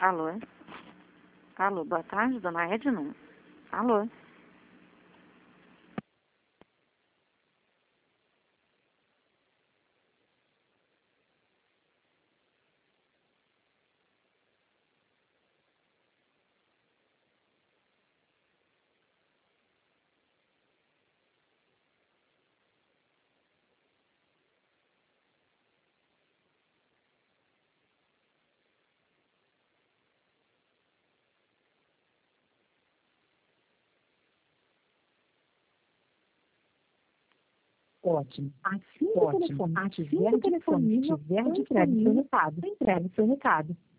Alô? Alô, boa tarde, dona Edna? Alô? Ótimo. Assim que o telefone estiver disponível, entregue seu recado.